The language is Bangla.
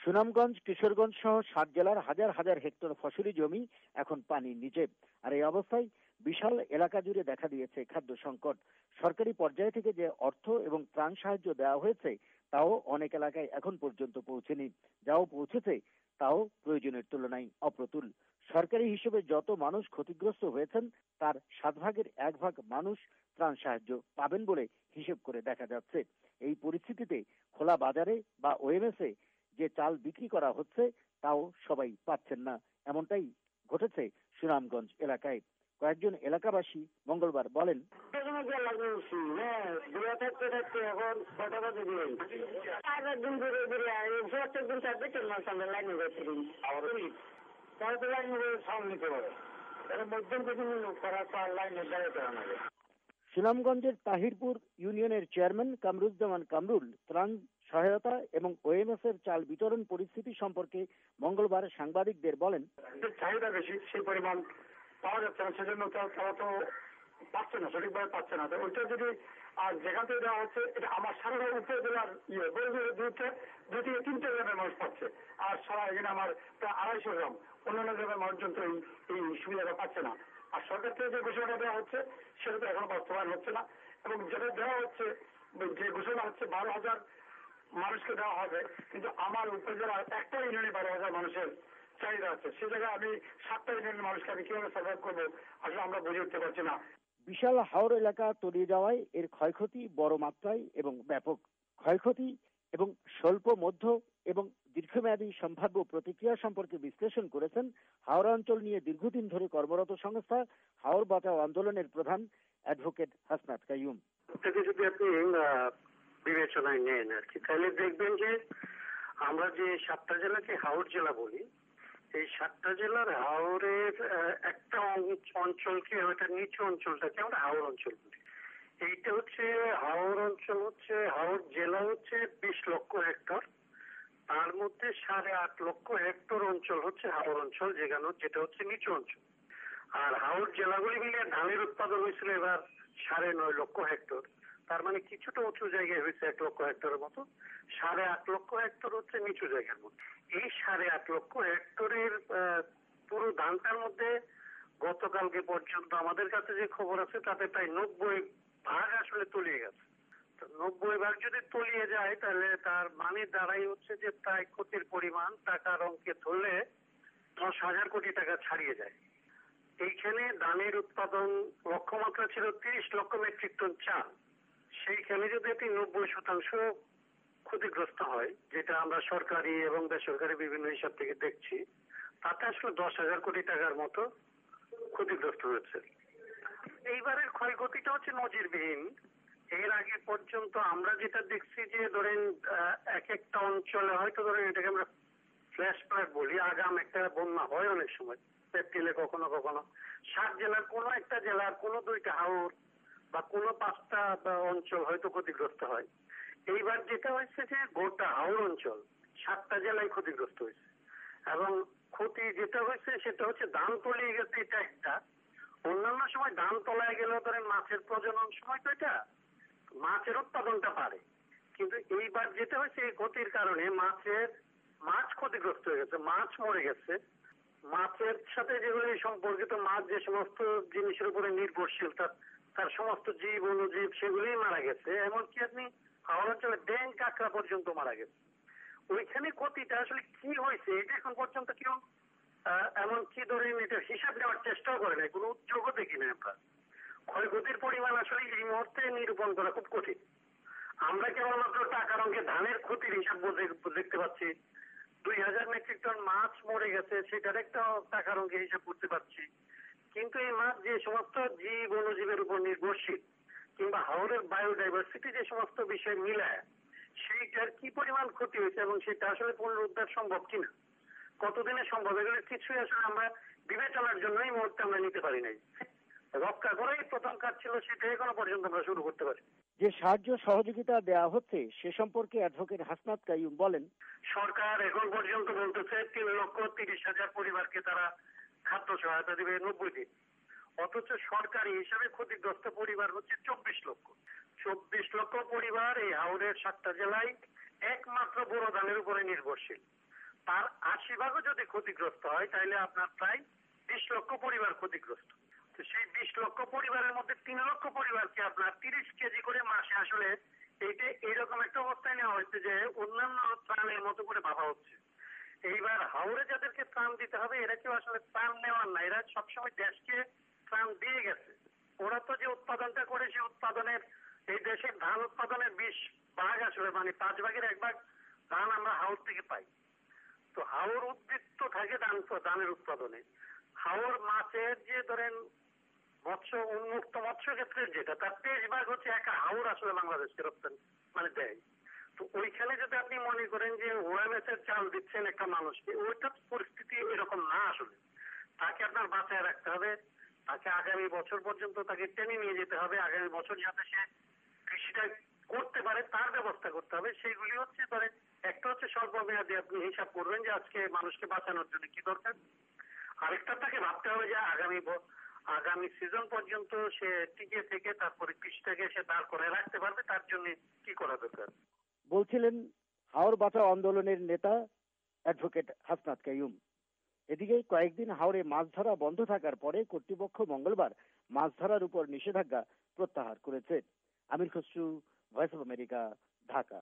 সুনামগঞ্জ, কিশোরগঞ্জ সহ 7 জেলার হাজার হাজার হেক্টর ফসলি জমি এখন পানির নিচে। আর এই অবস্থায় বিশাল এলাকা জুড়ে দেখা দিয়েছে খাদ্য সংকট। সরকারি পর্যায় থেকে যে অর্থ এবং ত্রাণ সাহায্য দেওয়া হয়েছে তাও অনেক এলাকায় এখন পর্যন্ত পৌঁছেনি। যাও পৌঁছেছে তাও প্রয়োজনের তুলনায় অপ্রতুল। সরকারি হিসেবে যত মানুষ ক্ষতিগ্রস্ত হয়েছেন তার 7 ভাগের 1 ভাগ মানুষ ত্রাণ সাহায্য পাবেন বলে হিসেব করে দেখা যাচ্ছে। এই পরিস্থিতিতে খোলা বাজারে বা ওএমএসে যে চাল বিক্রি করা হচ্ছে তাও সবাই পাচ্ছেন না, এমনটাই ঘটেছে সুনামগঞ্জ এলাকায়। কয়েকজন এলাকাবাসী মঙ্গলবার বলেন, সুনামগঞ্জের তাহিরপুর ইউনিয়নের চেয়ারম্যান কামরুজ্জামান কামরুল ত্রাণ সহায়তা এবং ওএমএস এর চাল বিতরণ পরিস্থিতি সম্পর্কে মঙ্গলবার সাংবাদিকদের বলেন, চাহিদা বেশি, সেই পরিমাণ পাওয়া যাচ্ছে না, সেজন্য তারা তো পাচ্ছে না, সঠিকভাবে পাচ্ছে না। ওইটা যদি আর যেখান থেকে দেওয়া হচ্ছে, এটা আমার সারা উপজেলার দুই থেকে 3টে গ্রামের মানুষ পাচ্ছে, আর সারা এখানে আমার প্রায় 250 গ্রাম অন্যান্য গ্রামের মানুষজন তো এই সুবিধাটা পাচ্ছে না। আর সরকার থেকে যে ঘোষণাটা দেওয়া হচ্ছে সেটা তো এখন বাস্তবায়ন হচ্ছে না, এবং যেটা দেওয়া হচ্ছে, যে ঘোষণা হচ্ছে 12,000 মানুষকে দেওয়া হবে, কিন্তু আমার উপজেলার একটা ইউনিয়নে 12,000 মানুষের চাহিদা আছে। সে জায়গায় আমি 7টা ইউনিয়নের মানুষকে আমি কিভাবে সার্ভাইভ করবো, আসলে আমরা বুঝে উঠতে পারছি না। বিশাল হাওর এলাকা তলিয়ে যাওয়ায় এর ক্ষয়ক্ষতি বড় মাত্রায় এবং ব্যাপক। ক্ষয়ক্ষতি এবং স্বল্প, মধ্য এবং দীর্ঘমেয়াদী সম্ভাব্য প্রতিক্রিয়া সম্পর্কে বিশ্লেষণ করেছেন হাওড়া অঞ্চল নিয়ে দীর্ঘদিন ধরে কর্মরত সংস্থা হাওর বাঁচাও আন্দোলনের প্রধান অ্যাডভোকেট হাসনাত কাইয়ুম। যদি আপনি বিবেচনায় নেন আর কি, তাহলে দেখবেন যে আমরা যে 7টা জেলাকে হাওর জেলা বলি, এই 7টা জেলার হাওরের একটা অঞ্চলকে, ওইটা নিচু অঞ্চলটাকে আমরা হাওর অঞ্চল বলি। এইটা হচ্ছে হাওর অঞ্চল, হচ্ছে হাওর জেলা হচ্ছে 20 লক্ষ হেক্টর, তার মধ্যে 8.5 লক্ষ হেক্টর অঞ্চল হচ্ছে হাওর অঞ্চল, যেটা হচ্ছে নিচু অঞ্চল। আর হাওর জেলাগুলি মিলিয়ে ধানের উৎপাদন হয়েছিল এবার 9.5 লক্ষ হেক্টর, তার মানে কিছুটা উঁচু জায়গায় হয়েছে 1 লক্ষ হেক্টরের মতো, 8.5 লক্ষ হেক্টর হচ্ছে নিচু জায়গার মধ্যে। এই 8.5 লক্ষ হেক্টরের পুরো ধানটার মধ্যে গতকালকে পর্যন্ত আমাদের কাছে যে খবর আছে তাতে প্রায় 90 ভাগ আসলে তলিয়ে গেছে। 90 ভাগ যদি তলিয়ে যায় তাহলে তার মানে দাঁড়াই হচ্ছে যে প্রায় ক্ষতির পরিমাণ টাকার অঙ্কে ধরলে 10,000 কোটি টাকা ছাড়িয়ে যায়। এইখানে ধানের উৎপাদন লক্ষ্যমাত্রা ছিল 30 লক্ষ মেট্রিক টন চাল, সেইখানে যদি 90% ক্ষতিগ্রস্ত হয়, যেটা আমরা সরকারি এবং বেসরকারি বিভিন্ন হিসাব থেকে দেখছি, তাতে আসলে 10,000 কোটি টাকার মতো ক্ষতিগ্রস্ত হয়েছে। এইবারের ক্ষয়ক্ষতিটা হচ্ছে নজিরবিহীন। এর আগে পর্যন্ত আমরা যেটা দেখছি যে ধরেন এক একটা অঞ্চলে হয়তো ধরেন এটাকে আমরা ফ্ল্যাশ ফ্লাড বলি, আগাম একটা বন্যা হয় অনেক সময় এপ্রিলে, কখনো কখনো 7 জেলার কোনো একটা জেলার কোনো 2টা হাওর বা কোনো 5টা অঞ্চল হয়তো ক্ষতিগ্রস্ত হয়। এইবার যেটা হয়েছে যে গোটা হাওর অঞ্চল 7টা জেলায় ক্ষতিগ্রস্ত হয়েছে, এবং ক্ষতি যেটা হয়েছে সেটা হচ্ছে ধান তলিয়ে গেছে, এটা একটা। অন্যান্য সময় ধান তলায় গেলেও ধরেন মাছের প্রজনন সময় তো এটা মাছের উৎপাদনটা বাড়ে, কিন্তু এইবার যেটা হয়েছে এই ক্ষতির কারণে মাছ ক্ষতিগ্রস্ত হয়ে গেছে, মাছ মরে গেছে। মাছের সাথে যেগুলি সম্পর্কিত, মাছ যে সমস্ত জিনিসের উপরে নির্ভরশীল, তার সমস্ত জীব অনুজীব সেগুলি মারা গেছে। এমনকি আপনি হাওড় অঞ্চলে ব্যাঙ কাঁকড়া পর্যন্ত মারা গেছে। ওইখানে ক্ষতিটা আসলে কি হয়েছে এটা এখন পর্যন্ত কেউ এমনকি ধরেন এটা হিসাব নেওয়ার চেষ্টাও করে নাই, কোনো উদ্যোগও দেখি না আমরা। ক্ষয়ক্ষতির পরিমাণ আসলে এই মুহূর্তে নিরূপণ করা খুব কঠিন। আমরা কেবলমাত্র টাকার অঙ্কে ধানের ক্ষতির হিসাব দেখতে পাচ্ছি, 2,000 মেট্রিক টন মাছ মরে গেছে সেটার একটা টাকার অঙ্কে হিসাব করতে পারছি, কিন্তু এই মাছ যে সমস্ত জীব অনুজীবের উপর নির্ভরশীল কিংবা হাওরের বায়োডাইভার্সিটি যে সমস্ত বিষয় মিলায় সেইটার কি পরিমাণ ক্ষতি হয়েছে এবং সেটা আসলে পুনরুদ্ধার সম্ভব কিনা, কতদিনে সম্ভব, এগুলো কিছুই আসলে আমরা বিবেচনার জন্য এই মুহূর্তে আমরা নিতে পারি নাই। রক্ষা করাই প্রথম কাজ ছিল, সেটা এখনো পর্যন্ত আমরা শুরু করতে পারি। যে সাহায্য সহযোগিতা দেওয়া হচ্ছে সে সম্পর্কে অ্যাডভোকেট হাসনাত কাইয়ুম বলেন, সরকার এখন পর্যন্ত বলতেছে 3,30,000 পরিবারকে তারা খাদ্য সহায়তা দেবে 90 দিন, অথচ সরকারি হিসাবে ক্ষতিগ্রস্ত পরিবার হচ্ছে 24 লক্ষ। 24 লক্ষ পরিবার এই হাওড়ের 7টা জেলায় একমাত্র বোরো ধানের উপরে নির্ভরশীল। তার 80 ভাগও যদি ক্ষতিগ্রস্ত হয় তাহলে আপনার প্রায় 20 লক্ষ পরিবার ক্ষতিগ্রস্ত। তো সেই 20 লক্ষ পরিবারের মধ্যে 3 লক্ষ পরিবারকে আপনার 30 কেজি করে মাসে আসলে এইটা এইরকম একটা অবস্থায় নেওয়া হচ্ছে যে অন্যান্য ত্রাণের মতো করে ভাবা হচ্ছে। এইবার হাওড়ে যাদেরকে ত্রাণ দিতে হবে এরা কেউ আসলে ত্রাণ নেওয়ার না, এরা সবসময় দেশকে ত্রাণ দিয়ে গেছে। ওরা তো যে উৎপাদনটা করে সেই উৎপাদনের এই দেশের ধান উৎপাদনের 20 ভাগ আসলে মানে 5 ভাগের 1 ভাগ ধান আমরা হাওড় থেকে পাই। তো হাওর উদ্বৃত্ত থাকে ধানের উৎপাদনে। হাওর মাছের যে ধরেন মৎস্য উন্মুক্ত মৎস্য ক্ষেত্রের যেটা তার 23 ভাগ হচ্ছে একা হাওর আসলে বাংলাদেশকে রপ্তানি মানে দেয়। তো ওইখানে যদি আপনি মনে করেন যে ওএমএস এর চাল দিচ্ছেন একটা মানুষকে, ওইটা পরিস্থিতি এরকম না আসলে। তাকে আপনার বাঁচায় রাখতে হবে, তাকে আগামী বছর পর্যন্ত তাকে টেনে নিয়ে যেতে হবে, আগামী বছর যাতে সে কৃষিটা করতে পারে তার ব্যবস্থা করতে হবে। সেইগুলি হচ্ছে ধরে একটা হচ্ছে স্বল্প মেয়াদী আপনি হিসাব করবেন যে আজকে মানুষকে বাঁচানোর জন্য কি দরকার। আরেকটা তাকে ভাবতে হবে যে আগামী সিজন পর্যন্ত সে টিকে থেকে তারপরে কৃষিটাকে সে দাঁড় করে রাখতে পারবে, তার জন্য কি করা দরকার। বলছিলেন হাওর বাঁচাও আন্দোলনের নেতা অ্যাডভোকেট হাসনাত কাইয়ুম। এদিকে কয়েকদিন হাওরে মাছ ধরা বন্ধ থাকার পরে কর্তৃপক্ষ মঙ্গলবার মাছ ধরার উপর নিষেধাজ্ঞা প্রত্যাহার করেছে। Amir Khasru, voice of America, Dhaka.